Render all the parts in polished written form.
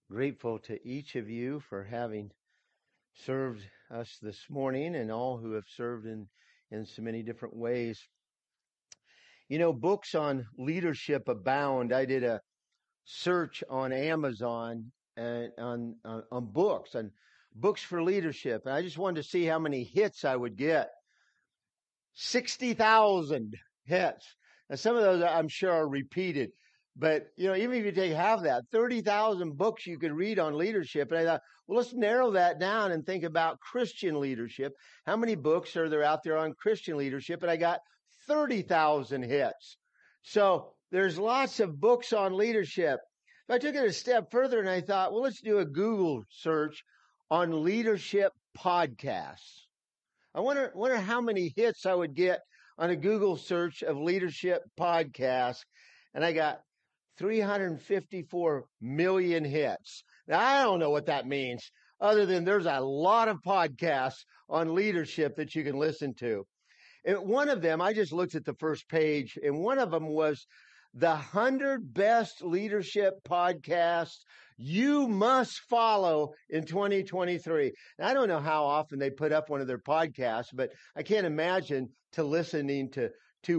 Grateful to each of you for having served us this morning and all who have served in so many different ways. You know, books on leadership abound. I did a search on Amazon and on books for leadership. And I just wanted to see how many hits I would get. 60,000 hits. Now, some of those I'm sure are repeated. But, even if you take half that, 30,000 books you could read on leadership. And I thought, well, let's narrow that down and think about Christian leadership. How many books are there out there on Christian leadership? And I got 30,000 hits. So there's lots of books on leadership. I took it a step further and I thought, well, let's do a Google search on leadership podcasts. I wonder how many hits I would get on a Google search of leadership podcasts. And I got 354 million hits. Now, I don't know what that means, other than there's a lot of podcasts on leadership that you can listen to. And one of them, I just looked at the first page, and one of them was the 100 best leadership podcasts you must follow in 2023. Now, I don't know how often they put up one of their podcasts, but I can't imagine to listening to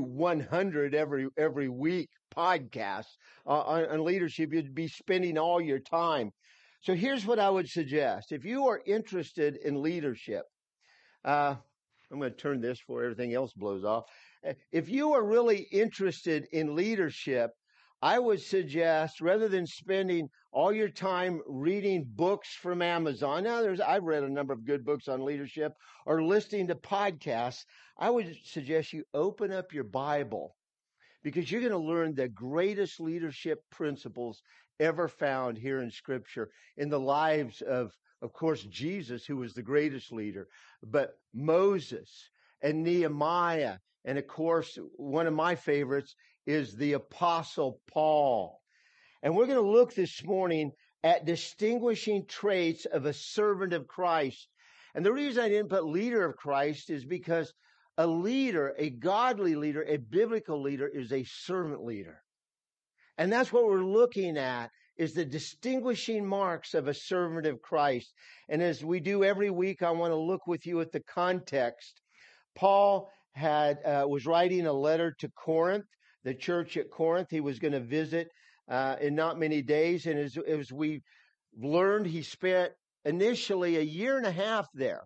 100 every week podcasts on leadership. You'd be spending all your time. So here's what I would suggest. If you are interested in leadership, I'm going to turn this before everything else blows off. If you are really interested in leadership, I would suggest, rather than spending all your time reading books from Amazon, I've read a number of good books on leadership, or listening to podcasts, I would suggest you open up your Bible, because you're going to learn the greatest leadership principles ever found here in Scripture, in the lives of course, Jesus, who was the greatest leader, but Moses and Nehemiah. And of course, one of my favorites is the Apostle Paul. And we're going to look this morning at distinguishing traits of a servant of Christ. And the reason I didn't put leader of Christ is because a leader, a godly leader, a biblical leader, is a servant leader. And that's what we're looking at, is the distinguishing marks of a servant of Christ. And as we do every week, I want to look with you at the context. Paul was writing a letter to Corinth, the church at Corinth. He was going to visit in not many days. And as we learned, he spent initially a year and a half there,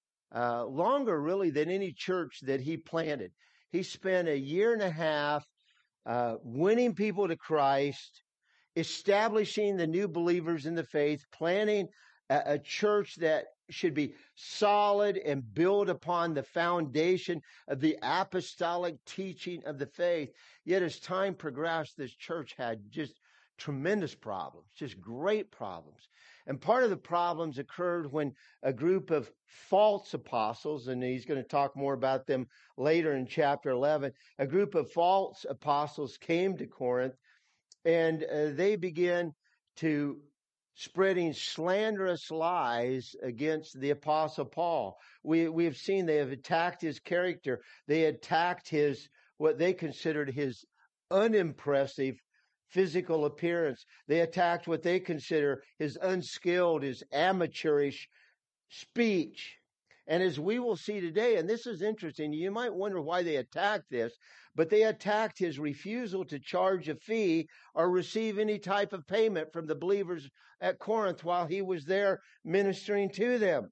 longer really than any church that he planted. He spent a year and a half winning people to Christ, establishing the new believers in the faith, planning a church that should be solid and build upon the foundation of the apostolic teaching of the faith. Yet as time progressed, this church had just tremendous problems, just great problems. And part of the problems occurred when a group of false apostles, and he's going to talk more about them later in chapter 11, a group of false apostles came to Corinth, and they began to spreading slanderous lies against the Apostle Paul. We have seen they have attacked his character. They attacked what they considered his unimpressive physical appearance. They attacked what they consider his unskilled, his amateurish speech. And as we will see today, and this is interesting, you might wonder why they attacked this, but they attacked his refusal to charge a fee or receive any type of payment from the believers at Corinth while he was there ministering to them.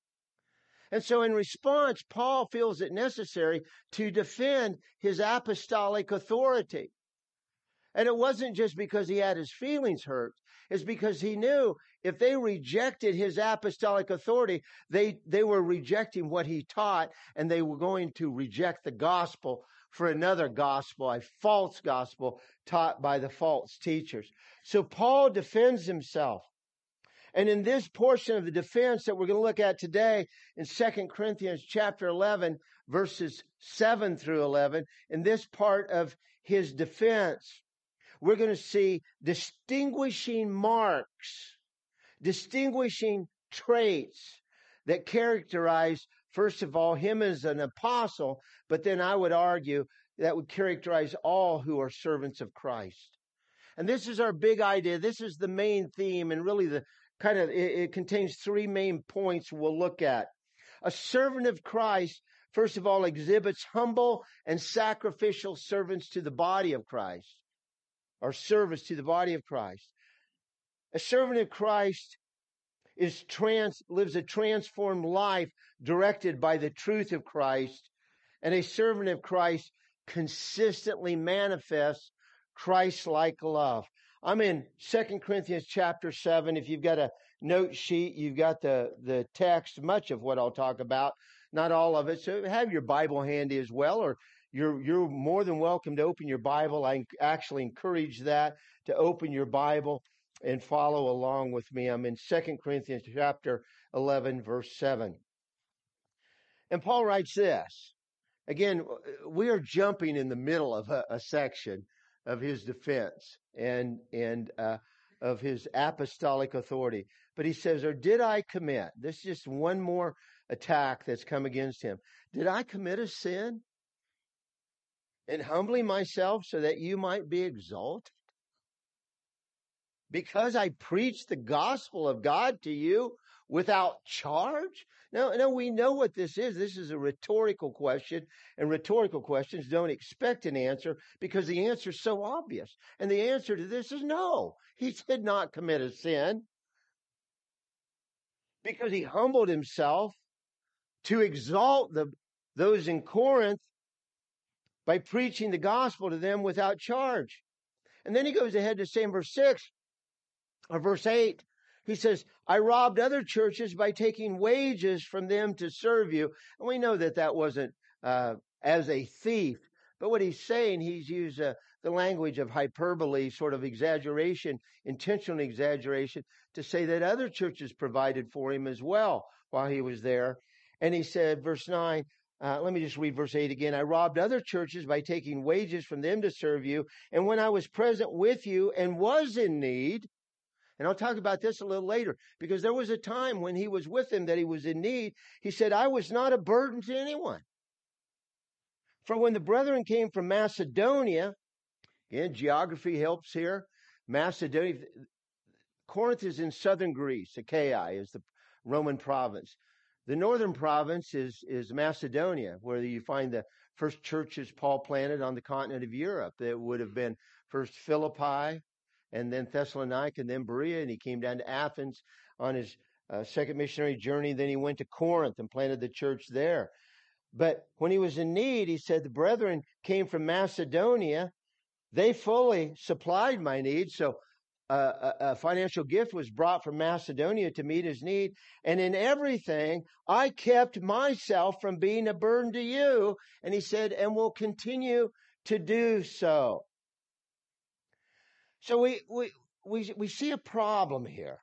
And so in response, Paul feels it necessary to defend his apostolic authority. And it wasn't just because he had his feelings hurt. It's because he knew if they rejected his apostolic authority, they were rejecting what he taught, and they were going to reject the gospel for another gospel, a false gospel taught by the false teachers. So Paul defends himself. And in this portion of the defense that we're going to look at today in 2 Corinthians chapter 11, verses 7 through 11, in this part of his defense, we're going to see distinguishing marks, distinguishing traits that characterize, first of all, him as an apostle, but then I would argue that would characterize all who are servants of Christ. And this is our big idea. This is the main theme, and really it contains three main points we'll look at. A servant of Christ, first of all, exhibits humble and sacrificial servants to the body of Christ, or service to the body of Christ. A servant of Christ lives a transformed life directed by the truth of Christ, and a servant of Christ consistently manifests Christ-like love. I'm in 2 Corinthians chapter 7. If you've got a note sheet, you've got the text, much of what I'll talk about, not all of it. So have your Bible handy as well, or you're more than welcome to open your Bible. I actually encourage that, to open your Bible and follow along with me. I'm in 2 Corinthians chapter 11, verse 7. And Paul writes this. Again, we are jumping in the middle of a section of his defense and of his apostolic authority. But he says, or did I commit? This is just one more attack that's come against him. Did I commit a sin in humbling myself so that you might be exalted? Because I preached the gospel of God to you without charge? No, we know what this is. This is a rhetorical question, and rhetorical questions don't expect an answer because the answer is so obvious. And the answer to this is no. He did not commit a sin because he humbled himself to exalt those in Corinth by preaching the gospel to them without charge. And then he goes ahead to say in verse 6 or verse 8, he says, I robbed other churches by taking wages from them to serve you. And we know that wasn't as a thief. But what he's saying, he's used the language of hyperbole, sort of exaggeration, intentional exaggeration, to say that other churches provided for him as well while he was there. And he said, verse 9, let me just read verse 8 again. I robbed other churches by taking wages from them to serve you. And when I was present with you and was in need, and I'll talk about this a little later, because there was a time when he was with them that he was in need. He said, I was not a burden to anyone. For when the brethren came from Macedonia, again, geography helps here. Macedonia, Corinth is in southern Greece. Achaia is the Roman province. The northern province is Macedonia, where you find the first churches Paul planted on the continent of Europe. That would have been first Philippi, and then Thessalonica, and then Berea, and he came down to Athens on his second missionary journey. Then he went to Corinth and planted the church there. But when he was in need, he said, the brethren came from Macedonia. They fully supplied my needs. So a financial gift was brought from Macedonia to meet his need. And in everything, I kept myself from being a burden to you. And he said, and will continue to do so. So we see a problem here.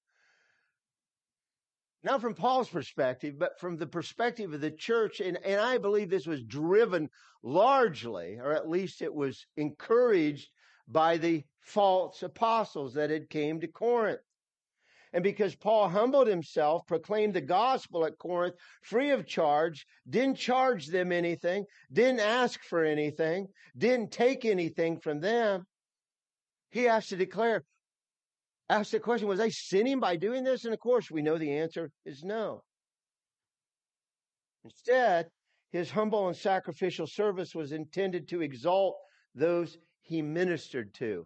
Not from Paul's perspective, but from the perspective of the church. And I believe this was driven largely, or at least it was encouraged by the false apostles that had came to Corinth. And because Paul humbled himself, proclaimed the gospel at Corinth free of charge, didn't charge them anything, didn't ask for anything, didn't take anything from them, he has to ask the question, was I sinning by doing this? And of course, we know the answer is no. Instead, his humble and sacrificial service was intended to exalt those he ministered to.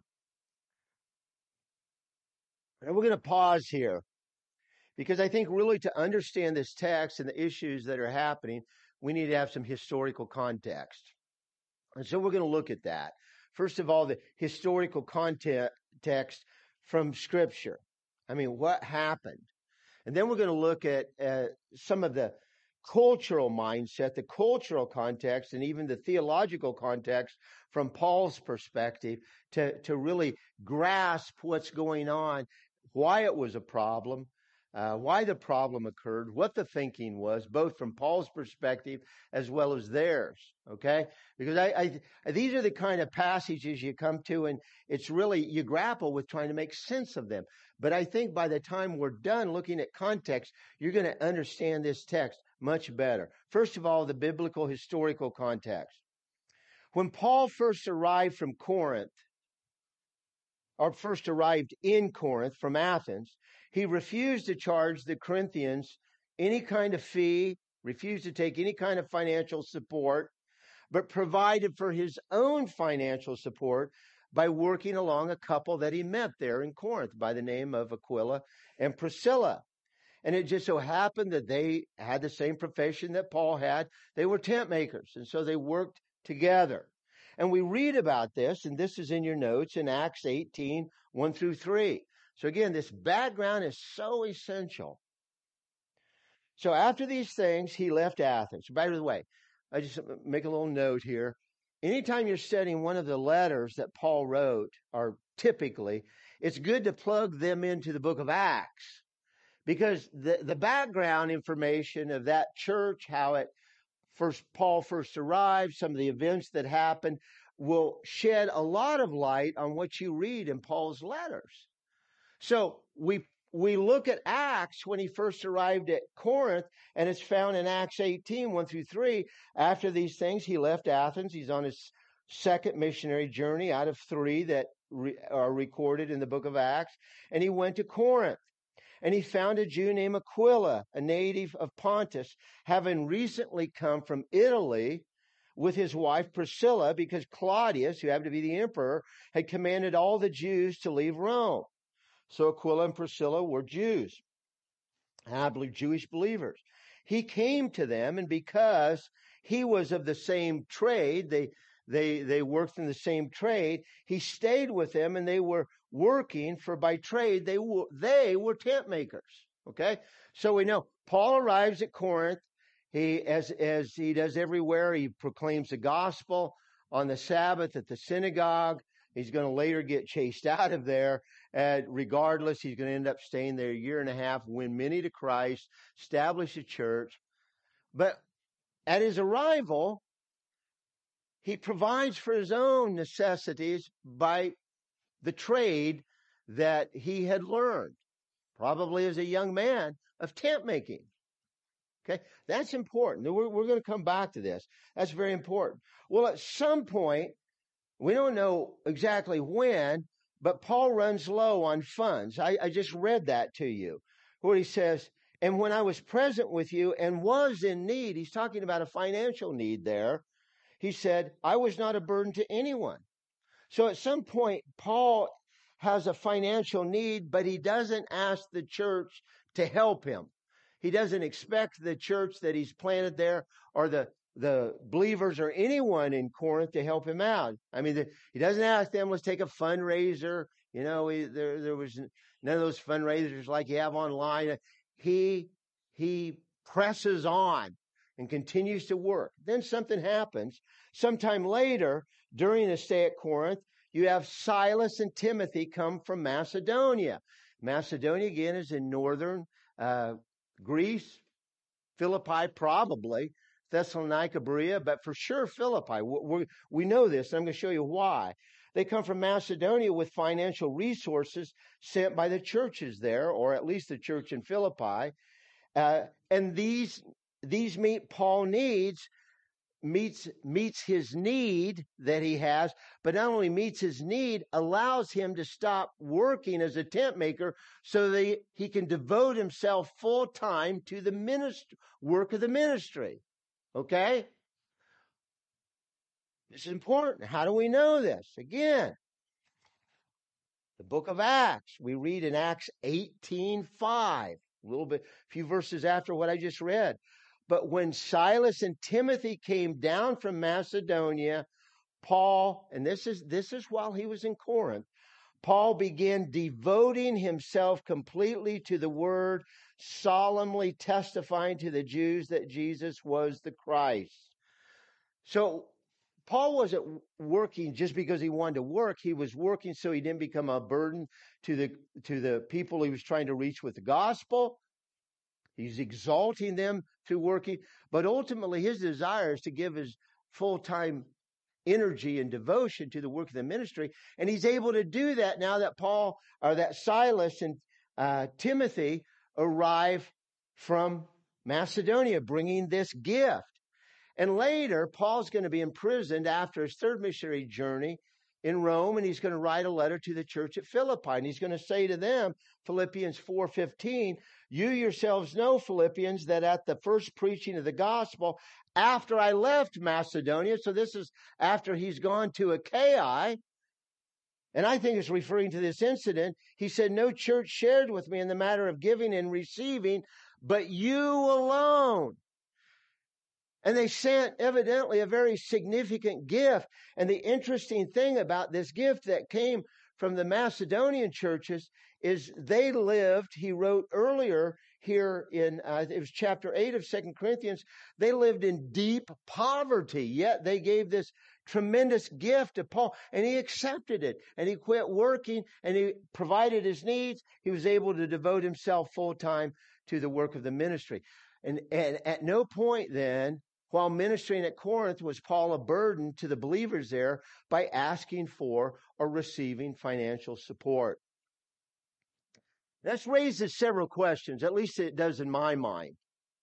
And we're going to pause here because I think really to understand this text and the issues that are happening, we need to have some historical context. And so we're going to look at that. First of all, the historical context from Scripture. I mean, what happened? And then we're going to look at some of the cultural mindset, the cultural context, and even the theological context from Paul's perspective to really grasp what's going on, why it was a problem, why the problem occurred, what the thinking was, both from Paul's perspective as well as theirs, okay? Because these are the kind of passages you come to, and it's really, you grapple with trying to make sense of them. But I think by the time we're done looking at context, you're going to understand this text much better. First of all, the biblical historical context. When Paul first arrived from Corinth, or first arrived in Corinth from Athens, he refused to charge the Corinthians any kind of fee, refused to take any kind of financial support, but provided for his own financial support by working along a couple that he met there in Corinth by the name of Aquila and Priscilla. And it just so happened that they had the same profession that Paul had. They were tent makers, and so they worked together. And we read about this, and this is in your notes in Acts 18, 1 through 3. So again, this background is so essential. So after these things, he left Athens. By the way, I just make a little note here. Anytime you're studying one of the letters that Paul wrote, or typically, it's good to plug them into the book of Acts, because the background information of that church, how Paul first arrived, some of the events that happened, will shed a lot of light on what you read in Paul's letters. So we look at Acts when he first arrived at Corinth, and it's found in Acts 18, 1 through 3. After these things, he left Athens. He's on his second missionary journey out of 3 that are recorded in the book of Acts. And he went to Corinth. And he found a Jew named Aquila, a native of Pontus, having recently come from Italy with his wife Priscilla, because Claudius, who happened to be the emperor, had commanded all the Jews to leave Rome. So Aquila and Priscilla were Jews, and I believe Jewish believers. He came to them, and because he was of the same trade, they worked in the same trade, he stayed with them, and they were working, for by trade they were tent makers. Okay? So we know Paul arrives at Corinth. He, as he does everywhere, he proclaims the gospel on the Sabbath at the synagogue. He's going to later get chased out of there. Regardless, he's going to end up staying there a year and a half, win many to Christ, establish a church. But at his arrival, he provides for his own necessities by the trade that he had learned, probably as a young man, of tent making. Okay, that's important. We're going to come back to this. That's very important. Well, at some point, we don't know exactly when, but Paul runs low on funds. I just read that to you, where he says, and when I was present with you and was in need, he's talking about a financial need there. He said, I was not a burden to anyone. So at some point, Paul has a financial need, but he doesn't ask the church to help him. He doesn't expect the church that he's planted there, or the believers or anyone in Corinth, to help him out. I mean, he doesn't ask them, let's take a fundraiser. You know, there was none of those fundraisers like you have online. He presses on and continues to work. Then something happens. Sometime later, during the stay at Corinth, you have Silas and Timothy come from Macedonia. Macedonia, again, is in northern Greece, Philippi probably, Thessalonica, Berea, but for sure Philippi. We know this, and I'm going to show you why. They come from Macedonia with financial resources sent by the churches there, or at least the church in Philippi. And these meet Paul meets his need that he has, but not only meets his need, allows him to stop working as a tent maker so that he can devote himself full time to the work of the ministry. Okay? This is important. How do we know this? Again, the book of Acts. We read in Acts 18:5, a few verses after what I just read. But when Silas and Timothy came down from Macedonia, Paul, and this is while he was in Corinth, Paul began devoting himself completely to the word, solemnly testifying to the Jews that Jesus was the Christ. So Paul wasn't working just because he wanted to work. He was working so he didn't become a burden to the people he was trying to reach with the gospel. He's exalting them through working, but ultimately his desire is to give his full-time energy and devotion to the work of the ministry, and he's able to do that now that Silas and Timothy arrive from Macedonia, bringing this gift. And later, Paul's going to be imprisoned after his third missionary journey in Rome, and he's going to write a letter to the church at Philippi. And he's going to say to them, Philippians 4:15, you yourselves know, Philippians, that at the first preaching of the gospel, after I left Macedonia, so this is after he's gone to Achaia, and I think it's referring to this incident, he said, no church shared with me in the matter of giving and receiving, but you alone. And they sent evidently a very significant gift. And the interesting thing about this gift that came from the Macedonian churches is they lived, he wrote earlier here in, it was chapter 8 of 2 Corinthians, they lived in deep poverty, yet they gave this tremendous gift to Paul, and he accepted it, and he quit working, and he provided his needs. He was able to devote himself full time to the work of the ministry. And at no point then, while ministering at Corinth, was Paul a burden to the believers there by asking for or receiving financial support. This raises several questions, at least it does in my mind.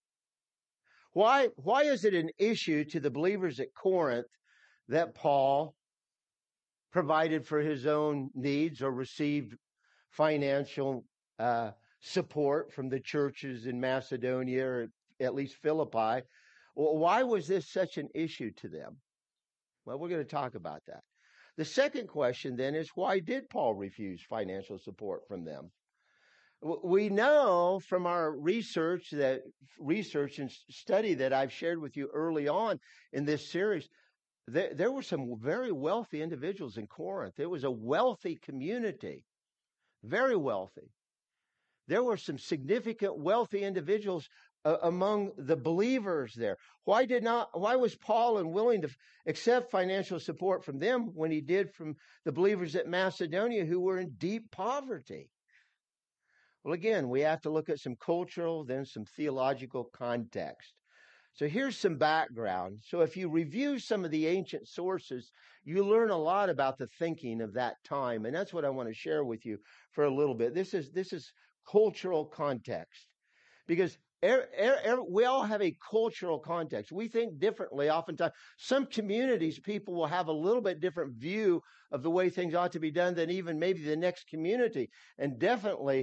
Why is it an issue to the believers at Corinth that Paul provided for his own needs or received financial support from the churches in Macedonia, or at least Philippi? Well, why was this such an issue to them? Well, we're going to talk about that. The second question then is, why did Paul refuse financial support from them? We know from our research and study that I've shared with you early on in this series, there were some very wealthy individuals in Corinth. It was a wealthy community, very wealthy. There were some significant wealthy individuals among the believers there. Why was Paul unwilling to accept financial support from them when he did from the believers at Macedonia who were in deep poverty? Well, again, we have to look at some cultural, then some theological context. So here's some background. So if you review some of the ancient sources, you learn a lot about the thinking of that time. And that's what I want to share with you for a little bit. This is cultural context. Because we all have a cultural context. We think differently oftentimes. Some communities, people will have a little bit different view of the way things ought to be done than even maybe the next community, and definitely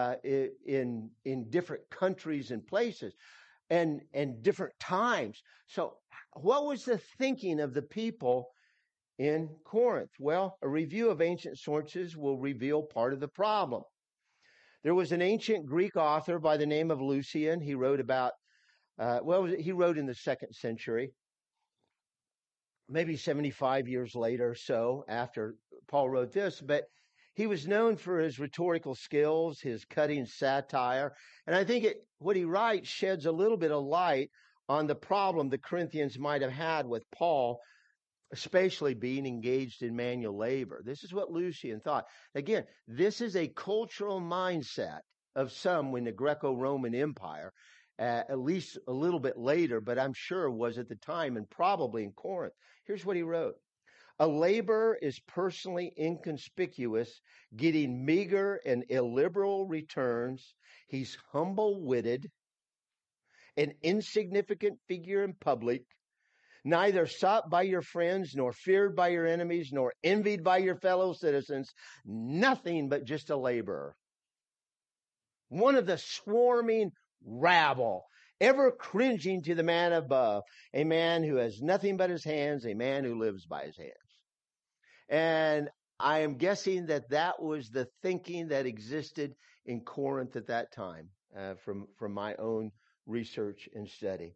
in different countries and places and different times. So what was the thinking of the people in Corinth? Well, a review of ancient sources will reveal part of the problem. There was an ancient Greek author by the name of Lucian. He wrote about, he wrote in the 2nd century, maybe 75 years later or so after Paul wrote this, but he was known for his rhetorical skills, his cutting satire, and I think what he writes sheds a little bit of light on the problem the Corinthians might have had with Paul, especially being engaged in manual labor. This is what Lucian thought. Again, this is a cultural mindset of some in the Greco-Roman Empire, at least a little bit later, but I'm sure was at the time and probably in Corinth. Here's what he wrote. A laborer is personally inconspicuous, getting meager and illiberal returns. He's humble-witted, an insignificant figure in public, neither sought by your friends, nor feared by your enemies, nor envied by your fellow citizens, nothing but just a laborer. One of the swarming rabble, ever cringing to the man above, a man who has nothing but his hands, a man who lives by his hands. And I am guessing that was the thinking that existed in Corinth at that time, from my own research and study.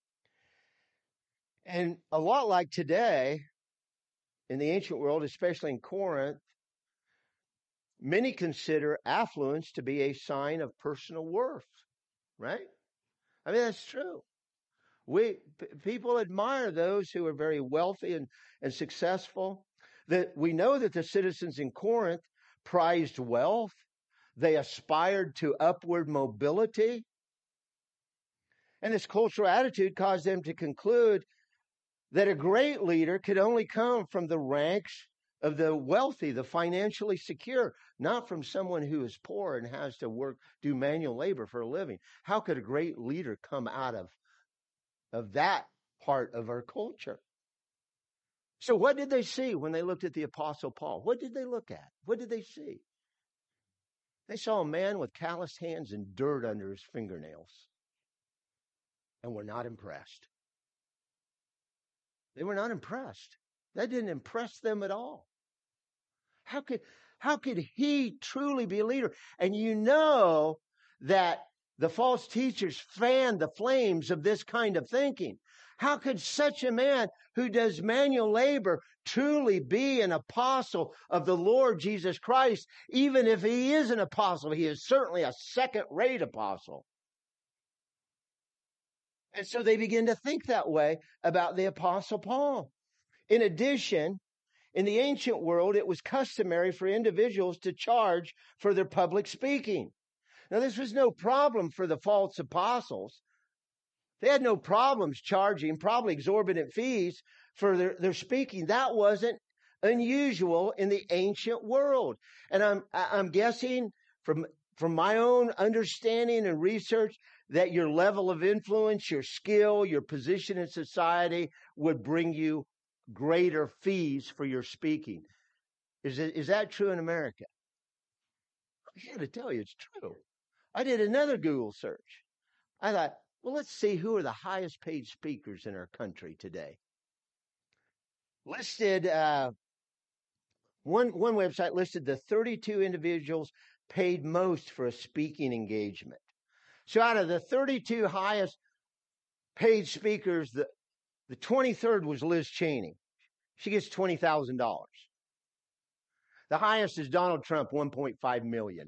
And a lot like today, in the ancient world, especially in Corinth, many consider affluence to be a sign of personal worth, right? I mean, that's true. People admire those who are very wealthy and successful. That we know that the citizens in Corinth prized wealth. They aspired to upward mobility. And this cultural attitude caused them to conclude that a great leader could only come from the ranks of the wealthy, the financially secure, not from someone who is poor and has to do manual labor for a living. How could a great leader come out of that part of our culture? So what did they see when they looked at the Apostle Paul? What did they look at? What did they see? They saw a man with calloused hands and dirt under his fingernails and were not impressed. They were not impressed. That didn't impress them at all. How could he truly be a leader? And you know that the false teachers fan the flames of this kind of thinking. How could such a man who does manual labor truly be an apostle of the Lord Jesus Christ? Even if he is an apostle, he is certainly a second-rate apostle. And so they begin to think that way about the Apostle Paul. In addition, in the ancient world, it was customary for individuals to charge for their public speaking. Now, this was no problem for the false apostles. They had no problems charging probably exorbitant fees for their speaking. That wasn't unusual in the ancient world. And I'm guessing from my own understanding and research that your level of influence, your skill, your position in society would bring you greater fees for your speaking. Is that true in America? I got to tell you, it's true. I did another Google search. I thought, well, let's see who are the highest paid speakers in our country today. Listed, one website listed the 32 individuals paid most for a speaking engagement. So out of the 32 highest paid speakers, the 23rd was Liz Cheney. She gets $20,000. The highest is Donald Trump, $1.5 million.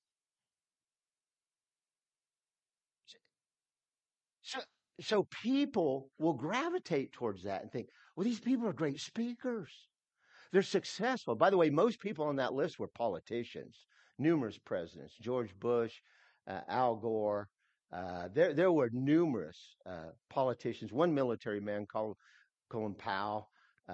So people will gravitate towards that and think, well, these people are great speakers. They're successful. By the way, most people on that list were politicians, numerous presidents, George Bush, Al Gore. There were numerous politicians. One military man called Colin Powell.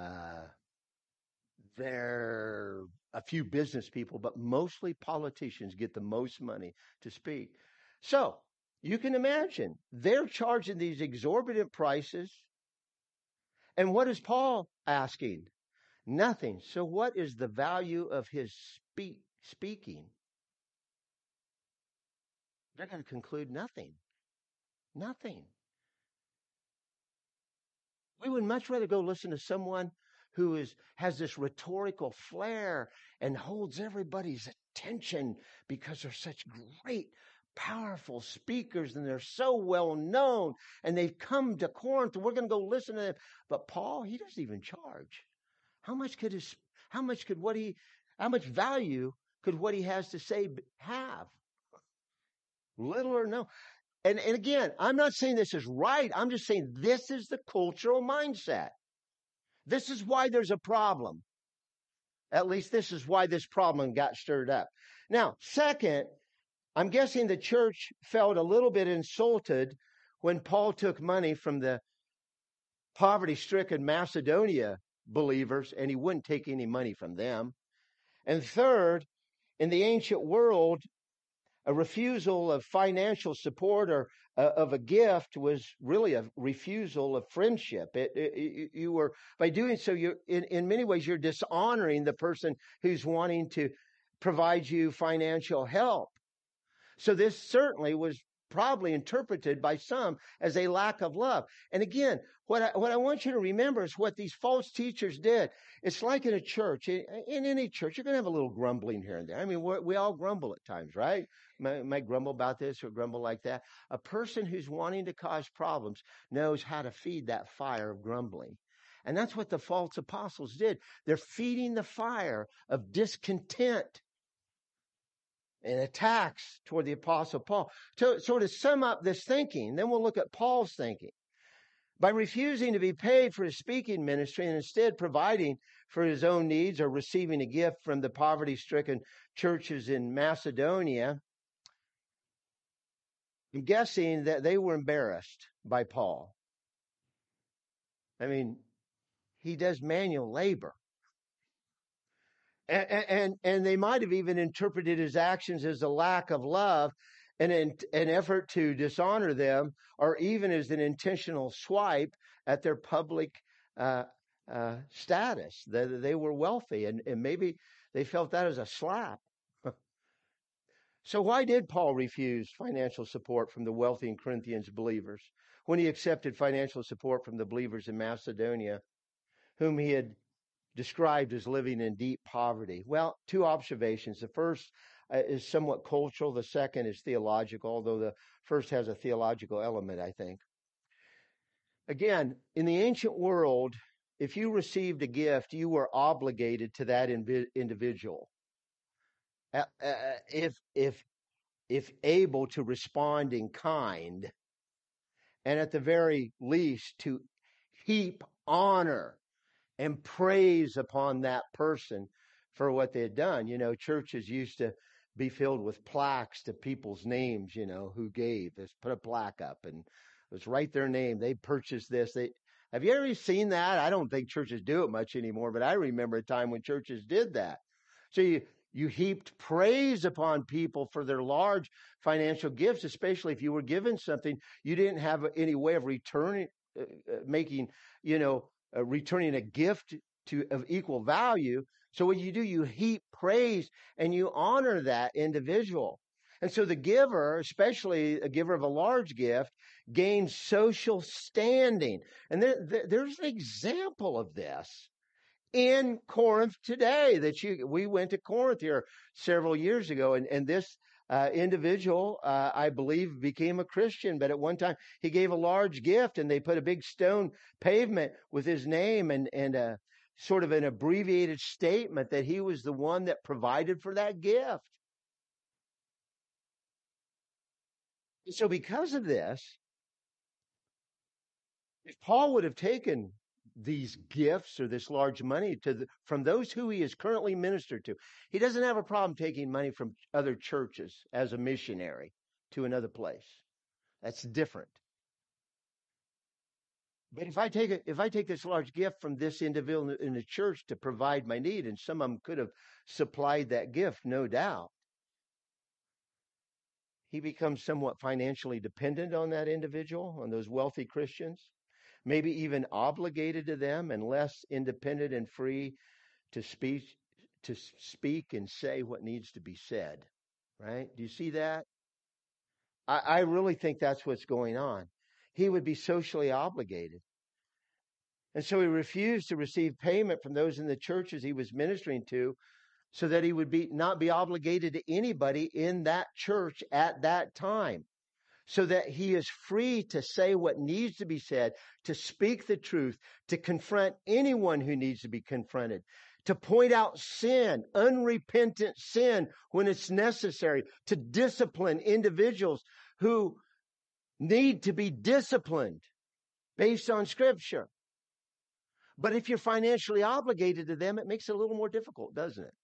There a few business people, but mostly politicians get the most money to speak. So you can imagine they're charging these exorbitant prices. And what is Paul asking? Nothing. So what is the value of his speaking? They're going to conclude nothing. Nothing. We would much rather go listen to someone who has this rhetorical flair and holds everybody's attention because they're such great, powerful speakers and they're so well known and they've come to Corinth and we're going to go listen to them. But Paul, he doesn't even charge. How much value could what he has to say have? Little or no. And again, I'm not saying this is right. I'm just saying this is the cultural mindset. This is why there's a problem. At least this is why this problem got stirred up. Now, second, I'm guessing the church felt a little bit insulted when Paul took money from the poverty-stricken Macedonia believers, and he wouldn't take any money from them. And third, in the ancient world, a refusal of financial support or of a gift was really a refusal of friendship. You were, by doing so, you in many ways you're dishonoring the person who's wanting to provide you financial help. So this certainly was probably interpreted by some as a lack of love. And again, what I want you to remember is what these false teachers did. It's like in a church. In any church, you're going to have a little grumbling here and there. I mean, we all grumble at times, right? Might grumble about this or grumble like that. A person who's wanting to cause problems knows how to feed that fire of grumbling. And that's what the false apostles did. They're feeding the fire of discontent and attacks toward the Apostle Paul. So to sum up this thinking, then we'll look at Paul's thinking. By refusing to be paid for his speaking ministry and instead providing for his own needs or receiving a gift from the poverty-stricken churches in Macedonia, I'm guessing that they were embarrassed by Paul. I mean, he does manual labor. And they might have even interpreted his actions as a lack of love and an effort to dishonor them, or even as an intentional swipe at their public status, that they were wealthy, and maybe they felt that as a slap. So why did Paul refuse financial support from the wealthy in Corinthians believers when he accepted financial support from the believers in Macedonia, whom he had described as living in deep poverty? Well, two observations. The first is somewhat cultural. The second is theological, although the first has a theological element, I think. Again, in the ancient world, if you received a gift, you were obligated to that individual. If able to respond in kind, and at the very least to heap honor and praise upon that person for what they had done. You know, churches used to be filled with plaques to people's names, you know, who gave. Let's put a plaque up and let's write their name. They purchased this. Have you ever seen that? I don't think churches do it much anymore, but I remember a time when churches did that. So you heaped praise upon people for their large financial gifts, especially if you were given something you didn't have any way of returning, returning a gift of equal value. So what you do, you heap praise and you honor that individual. And so the giver, especially a giver of a large gift, gains social standing. And there's an example of this in Corinth today. We went to Corinth here several years ago, and this individual, I believe, became a Christian, but at one time he gave a large gift, and they put a big stone pavement with his name and sort of an abbreviated statement that he was the one that provided for that gift. So because of this, if Paul would have taken these gifts or this large money from those who he is currently ministered to, he doesn't have a problem taking money from other churches as a missionary to another place. That's different. But if I take this large gift from this individual in the church to provide my need, and some of them could have supplied that gift, no doubt, he becomes somewhat financially dependent on that individual, on those wealthy Christians, maybe even obligated to them and less independent and free to speak and say what needs to be said. Right? Do you see that? I really think that's what's going on. He would be socially obligated. And so he refused to receive payment from those in the churches he was ministering to, so that he would not be obligated to anybody in that church at that time, so that he is free to say what needs to be said, to speak the truth, to confront anyone who needs to be confronted, to point out sin, unrepentant sin when it's necessary, to discipline individuals who need to be disciplined based on Scripture. But if you're financially obligated to them, it makes it a little more difficult, doesn't it?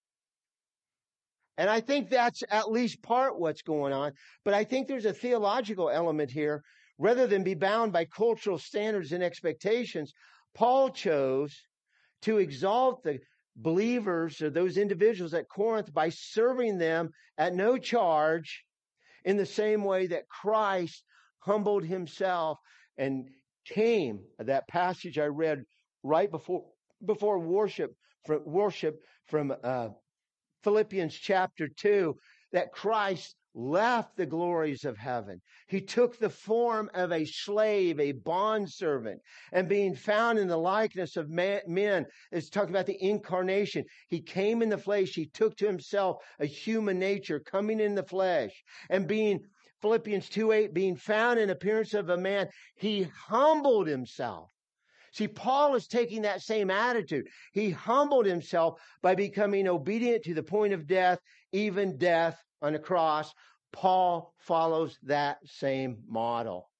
And I think that's at least part what's going on. But I think there's a theological element here. Rather than be bound by cultural standards and expectations, Paul chose to exalt the believers or those individuals at Corinth by serving them at no charge, in the same way that Christ humbled himself and came. That passage I read right before worship from Philippians chapter 2, that Christ left the glories of heaven. He took the form of a slave, a bondservant, and being found in the likeness of men, it's talking about the incarnation. He came in the flesh. He took to himself a human nature, coming in the flesh, and being, Philippians 2:8, being found in appearance of a man, he humbled himself. See, Paul is taking that same attitude. He humbled himself by becoming obedient to the point of death, even death on a cross. Paul follows that same model.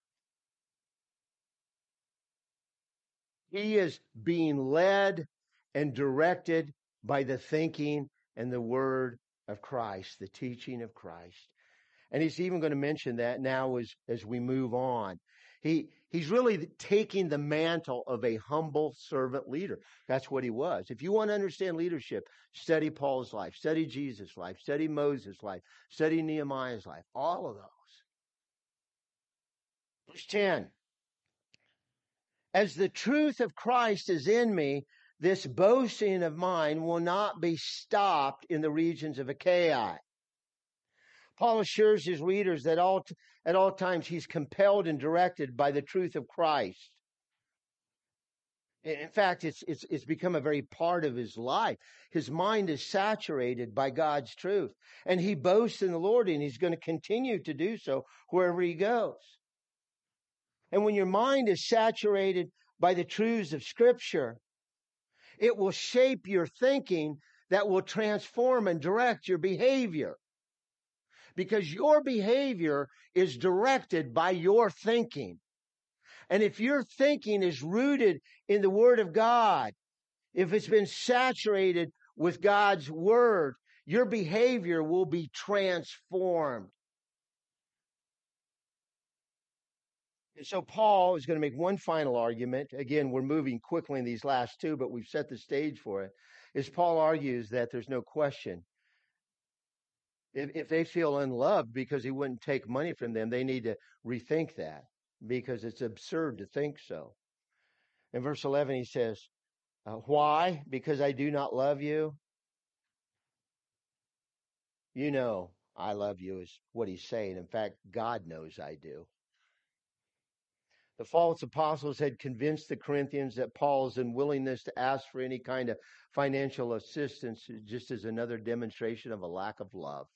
He is being led and directed by the thinking and the word of Christ, the teaching of Christ. And he's even going to mention that now as we move on. He's really taking the mantle of a humble servant leader. That's what he was. If you want to understand leadership, study Paul's life, study Jesus' life, study Moses' life, study Nehemiah's life, all of those. Verse 10. As the truth of Christ is in me, this boasting of mine will not be stopped in the regions of Achaia. Paul assures his readers that at all times he's compelled and directed by the truth of Christ. In fact, it's become a very part of his life. His mind is saturated by God's truth, and he boasts in the Lord, and he's going to continue to do so wherever he goes. And when your mind is saturated by the truths of Scripture, it will shape your thinking that will transform and direct your behavior. Because your behavior is directed by your thinking. And if your thinking is rooted in the Word of God, if it's been saturated with God's Word, your behavior will be transformed. And so Paul is going to make one final argument. Again, we're moving quickly in these last two, but we've set the stage for it. Is Paul argues that there's no question. If they feel unloved because he wouldn't take money from them, they need to rethink that, because it's absurd to think so. In verse 11, he says, why? Because I do not love you? You know I love you is what he's saying. In fact, God knows I do. The false apostles had convinced the Corinthians that Paul's unwillingness to ask for any kind of financial assistance just is another demonstration of a lack of love.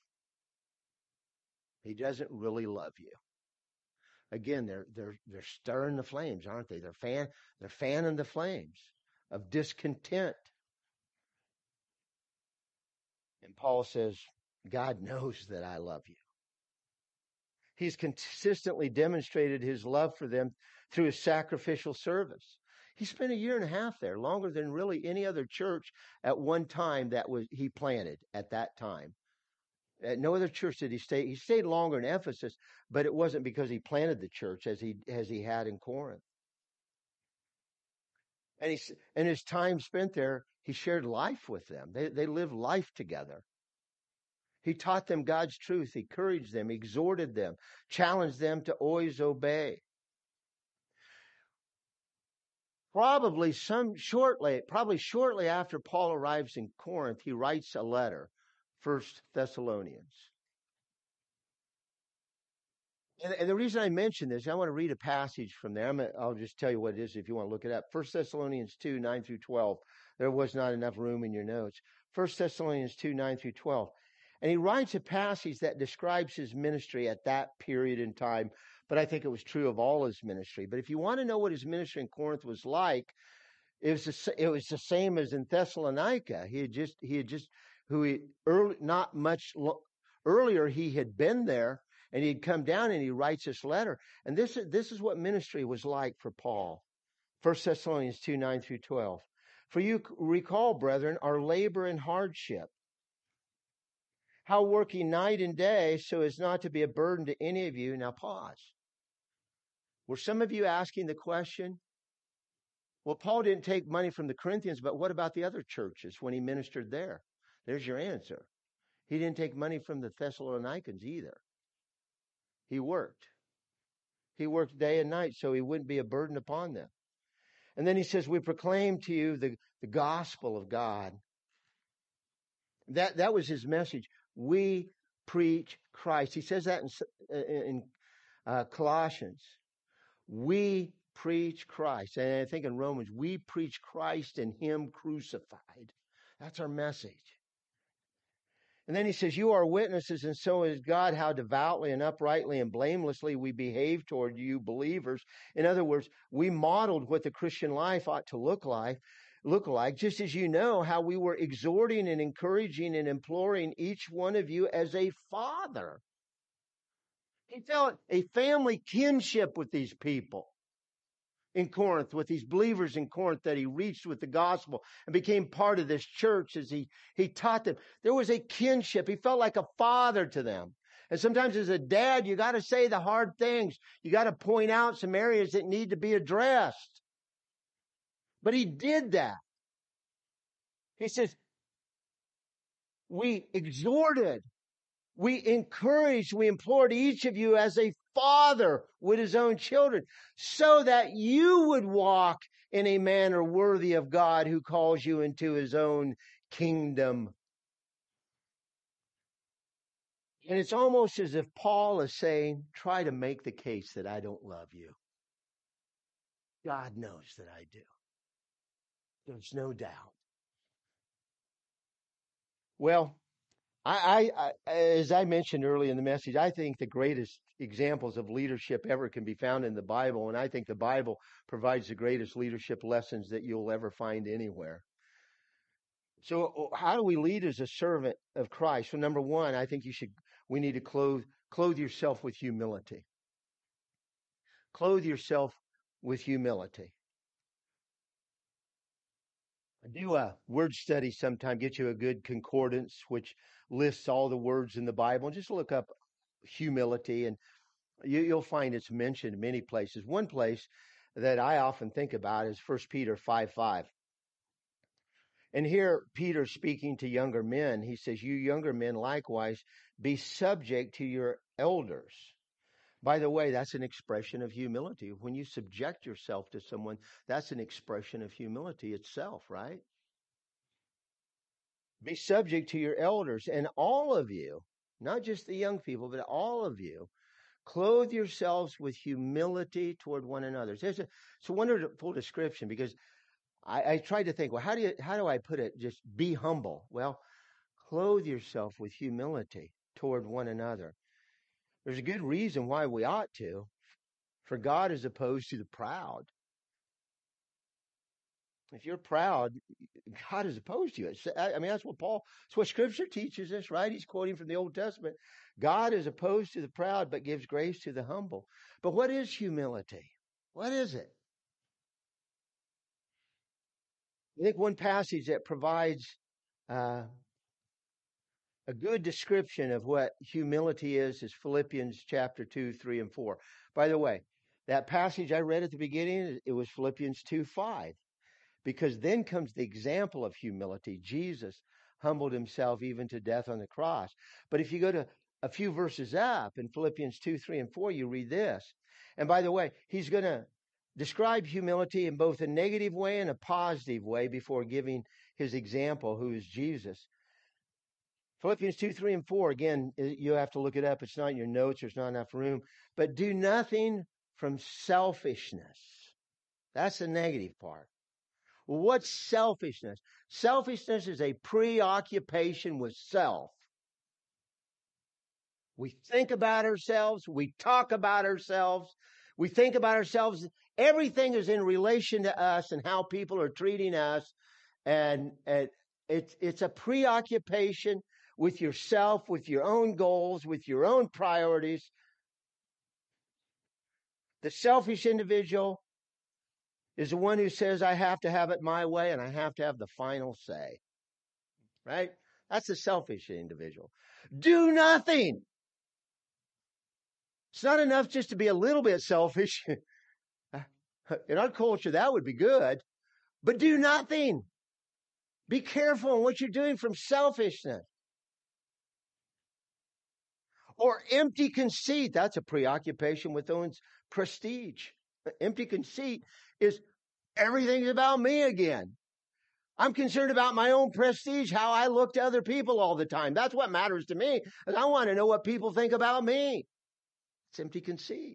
He doesn't really love you. Again, they're stirring the flames, aren't they? They're fanning the flames of discontent. And Paul says, God knows that I love you. He's consistently demonstrated his love for them through his sacrificial service. He spent 1.5 years there, longer than really any other church at one time he planted at that time. At no other church did he stay. He stayed longer in Ephesus, but it wasn't because he planted the church as he had in Corinth. And in his time spent there, he shared life with them. They lived life together. He taught them God's truth. He encouraged them, exhorted them, challenged them to always obey. Probably shortly after Paul arrives in Corinth, he writes a letter, 1 Thessalonians. And the reason I mention this, I want to read a passage from there. I'll just tell you what it is if you want to look it up. 1 Thessalonians 2, 9 through 12. There was not enough room in your notes. 1 Thessalonians 2, 9 through 12. And he writes a passage that describes his ministry at that period in time, but I think it was true of all his ministry. But if you want to know what his ministry in Corinth was like, it was the same as in Thessalonica. Earlier he had been there, and he'd come down and he writes this letter. And this is what ministry was like for Paul. 1 Thessalonians 2, 9 through 12. For you recall, brethren, our labor and hardship, how working night and day so as not to be a burden to any of you. Now pause. Were some of you asking the question, well, Paul didn't take money from the Corinthians, but what about the other churches when he ministered there? There's your answer. He didn't take money from the Thessalonians either. He worked. He worked day and night so he wouldn't be a burden upon them. And then he says, we proclaim to you the gospel of God. That was his message. We preach Christ. He says that in Colossians. We preach Christ. And I think in Romans, we preach Christ and him crucified. That's our message. And then he says, you are witnesses, and so is God, how devoutly and uprightly and blamelessly we behave toward you believers. In other words, we modeled what the Christian life ought to look like, just as you know how we were exhorting and encouraging and imploring each one of you as a father. He felt a family kinship with these people in Corinth, with these believers in Corinth that he reached with the gospel and became part of this church as he taught them. There was a kinship. He felt like a father to them. And sometimes as a dad, you got to say the hard things. You got to point out some areas that need to be addressed. But he did that. He says, we exhorted, We encourage, we implored each of you as a father with his own children, so that you would walk in a manner worthy of God who calls you into his own kingdom. And it's almost as if Paul is saying, try to make the case that I don't love you. God knows that I do. There's no doubt. Well, I, as I mentioned early in the message, I think the greatest examples of leadership ever can be found in the Bible. And I think the Bible provides the greatest leadership lessons that you'll ever find anywhere. So how do we lead as a servant of Christ? Well, number one, I think we need to clothe yourself with humility. Clothe yourself with humility. I do a word study sometime, get you a good concordance, which lists all the words in the Bible. Just look up humility, and you'll find it's mentioned many places. One place that I often think about is 1 Peter 5:5. And here Peter's speaking to younger men. He says, you younger men likewise be subject to your elders. By the way, that's an expression of humility. When you subject yourself to someone, that's an expression of humility itself, right? Be subject to your elders, and all of you, not just the young people, but all of you, clothe yourselves with humility toward one another. It's a wonderful description, because I tried to think, well, how do I put it? Just be humble. Well, clothe yourself with humility toward one another. There's a good reason why we ought to. For God is opposed to the proud. If you're proud, God is opposed to you. That's what Scripture teaches us, right? He's quoting from the Old Testament. God is opposed to the proud, but gives grace to the humble. But what is humility? What is it? I think one passage that provides a good description of what humility is Philippians chapter 2, 3, and 4. By the way, that passage I read at the beginning, it was Philippians 2:5. Because then comes the example of humility. Jesus humbled himself even to death on the cross. But if you go to a few verses up in Philippians 2, 3, and 4, you read this. And by the way, he's going to describe humility in both a negative way and a positive way before giving his example, who is Jesus. Philippians 2, 3, and 4, again, you have to look it up. It's not in your notes. There's not enough room. But do nothing from selfishness. That's the negative part. Well, what's selfishness? Selfishness is a preoccupation with self. We think about ourselves. We talk about ourselves. We think about ourselves. Everything is in relation to us and how people are treating us. And it's a preoccupation with yourself, with your own goals, with your own priorities. The selfish individual is the one who says, I have to have it my way and I have to have the final say. Right? That's the selfish individual. Do nothing. It's not enough just to be a little bit selfish. In our culture, that would be good. But do nothing. Be careful in what you're doing from selfishness. Or empty conceit. That's a preoccupation with one's prestige. Empty conceit is everything's about me again. I'm concerned about my own prestige, how I look to other people all the time. That's what matters to me. And I want to know what people think about me. It's empty conceit.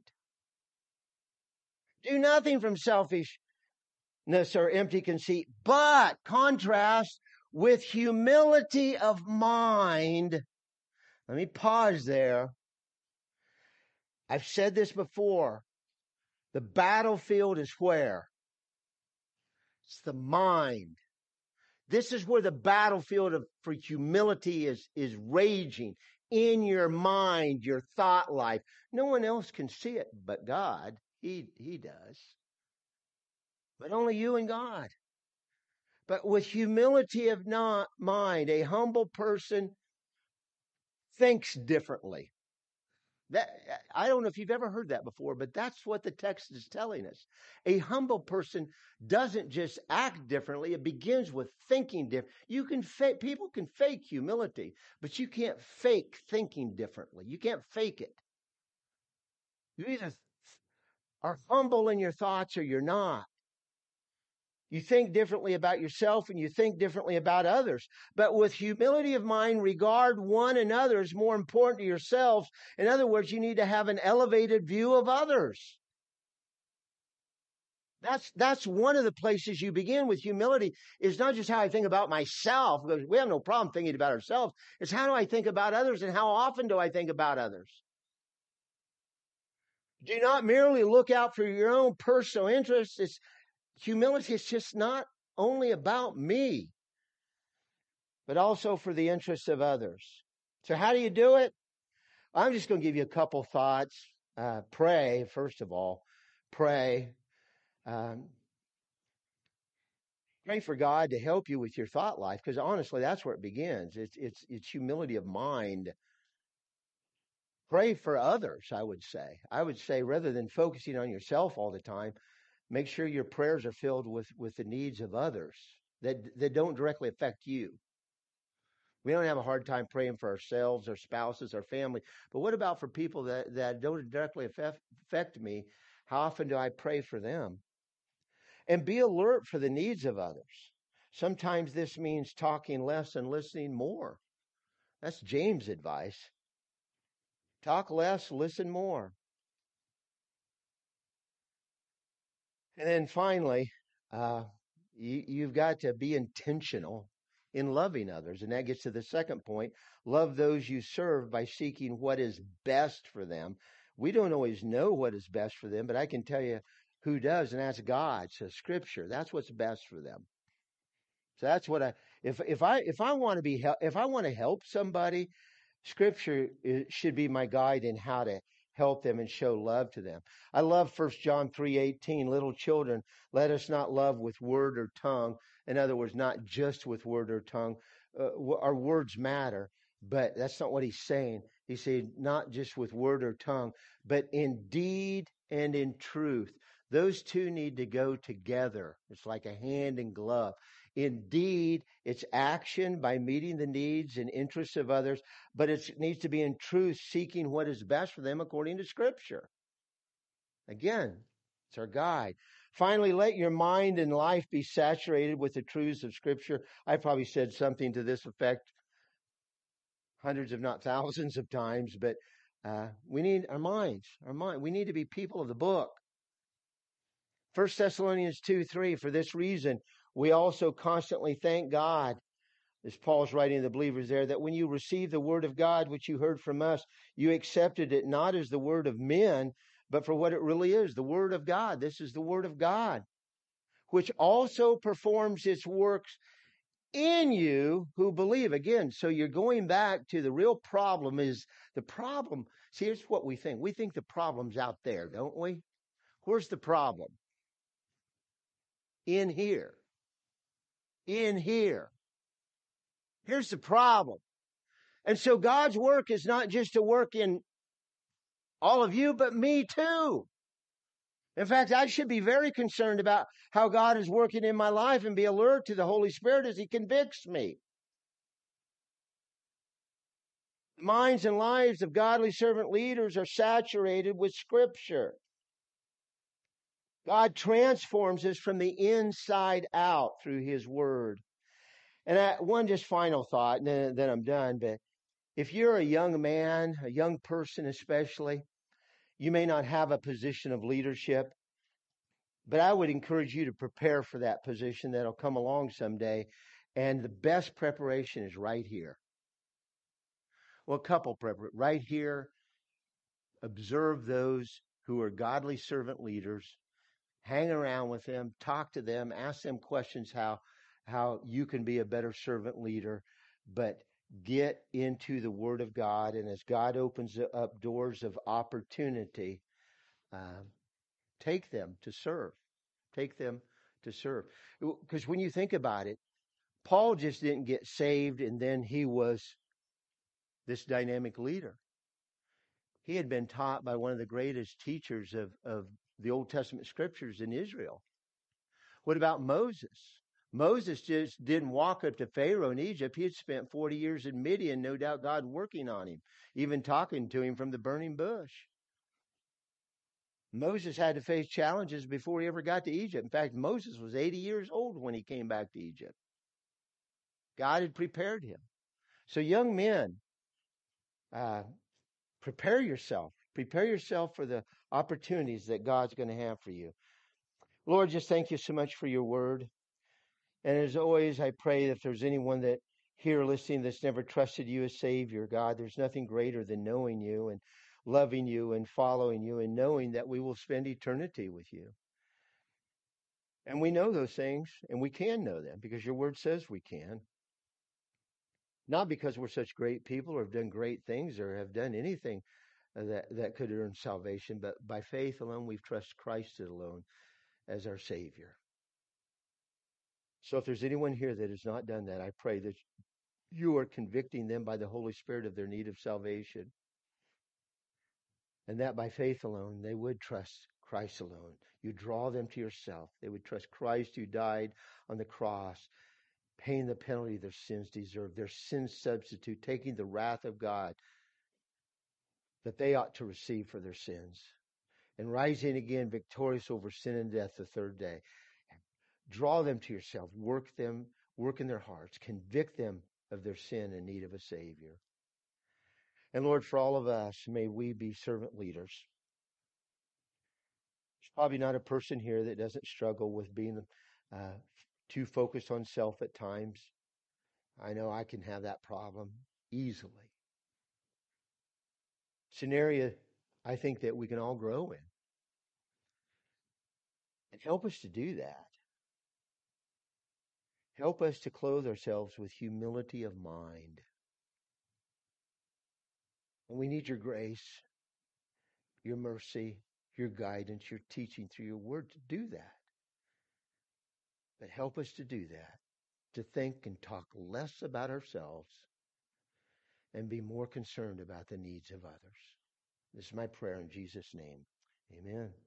Do nothing from selfishness or empty conceit, but contrast with humility of mind. Let me pause there. I've said this before. The battlefield is where? It's the mind. This is where the battlefield for humility is raging in your mind, your thought life. No one else can see it but God. He does. But only you and God. But with humility of mind, a humble person thinks differently. That, I don't know if you've ever heard that before, but that's what the text is telling us. A humble person doesn't just act differently. It begins with thinking different. People can fake humility, but you can't fake thinking differently. You can't fake it. You either are humble in your thoughts or you're not. You think differently about yourself and you think differently about others. But with humility of mind, regard one another as more important to yourselves. In other words, you need to have an elevated view of others. That's one of the places you begin with humility. Is not just how I think about myself, because we have no problem thinking about ourselves. It's how do I think about others and how often do I think about others? Do not merely look out for your own personal interests. Humility is just not only about me, but also for the interests of others. So how do you do it? I'm just going to give you a couple thoughts. Pray, first of all. Pray. Um, Pray for God to help you with your thought life, because honestly, that's where it begins. It's humility of mind. Pray for others, I would say. I would say rather than focusing on yourself all the time, make sure your prayers are filled with the needs of others that don't directly affect you. We don't have a hard time praying for ourselves, our spouses, our family. But what about for people that don't directly affect me? How often do I pray for them? And be alert for the needs of others. Sometimes this means talking less and listening more. That's James' advice. Talk less, listen more. And then finally, uh, you've got to be intentional in loving others. And that gets to the second point. Love those you serve by seeking what is best for them. We don't always know what is best for them, but I can tell you who does, and that's God. So Scripture, that's what's best for them. So that's what if I want to if I want to help somebody, Scripture should be my guide in how to help them and show love to them. I love 1 John 3:18. Little children, let us not love with word or tongue. In other words, not just with word or tongue. Our words matter, but that's not what he's saying. He's saying not just with word or tongue, but in deed and in truth. Those two need to go together. It's like a hand and glove. Indeed, it's action by meeting the needs and interests of others, but it needs to be in truth, seeking what is best for them according to Scripture. Again, it's our guide. Finally, let your mind and life be saturated with the truths of Scripture. I probably said something to this effect hundreds, if not thousands of times, but we need our minds, We need to be people of the book. 1 Thessalonians 2:3, for this reason, we also constantly thank God, as Paul's writing to the believers there, that when you received the word of God, which you heard from us, you accepted it not as the word of men, but for what it really is, the word of God. This is the word of God, which also performs its works in you who believe. Again, so you're going back to the real problem is the problem. See, here's what we think. We think the problem's out there, don't we? Where's the problem? In here. In here. Here's the problem. And so God's work is not just to work in all of you, but me too. In fact, I should be very concerned about how God is working in my life and be alert to the Holy Spirit as He convicts me. The minds and lives of godly servant leaders are saturated with Scripture. God transforms us from the inside out through His Word. And one just final thought, and then I'm done. But if you're a young man, a young person especially, you may not have a position of leadership, but I would encourage you to prepare for that position that'll come along someday. And the best preparation is right here. Well, right here. Observe those who are godly servant leaders. Hang around with them, talk to them, ask them questions how you can be a better servant leader, but get into the Word of God. And as God opens up doors of opportunity, take them to serve. Take them to serve. Because when you think about it, Paul just didn't get saved and then he was this dynamic leader. He had been taught by one of the greatest teachers of the Old Testament scriptures in Israel. What about Moses? Moses just didn't walk up to Pharaoh in Egypt. He had spent 40 years in Midian, no doubt God working on him, even talking to him from the burning bush. Moses had to face challenges before he ever got to Egypt. In fact, Moses was 80 years old when he came back to Egypt. God had prepared him. So young men, prepare yourself. Prepare yourself for the opportunities that God's going to have for you. Lord, just thank you so much for your word. And as always, I pray if there's anyone that here listening that's never trusted you as Savior, God, there's nothing greater than knowing you and loving you and following you and knowing that we will spend eternity with you. And we know those things, and we can know them because your word says we can. Not because we're such great people or have done great things or have done anything that could earn salvation, but by faith alone, we've trusted Christ alone as our Savior. So if there's anyone here that has not done that, I pray that you are convicting them by the Holy Spirit of their need of salvation. And that by faith alone, they would trust Christ alone. You draw them to yourself. They would trust Christ who died on the cross, paying the penalty their sins deserve, their sin substitute, taking the wrath of God that they ought to receive for their sins, and rising again victorious over sin and death the third day. Draw them to yourself. Work in their hearts. Convict them of their sin and need of a Savior. And Lord, for all of us, may we be servant leaders. There's probably not a person here that doesn't struggle with being too focused on self at times. I know I can have that problem easily. It's an area I think that we can all grow in. And help us to do that. Help us to clothe ourselves with humility of mind. And we need your grace, your mercy, your guidance, your teaching through your word to do that. But help us to do that, to think and talk less about ourselves and be more concerned about the needs of others. This is my prayer in Jesus' name. Amen.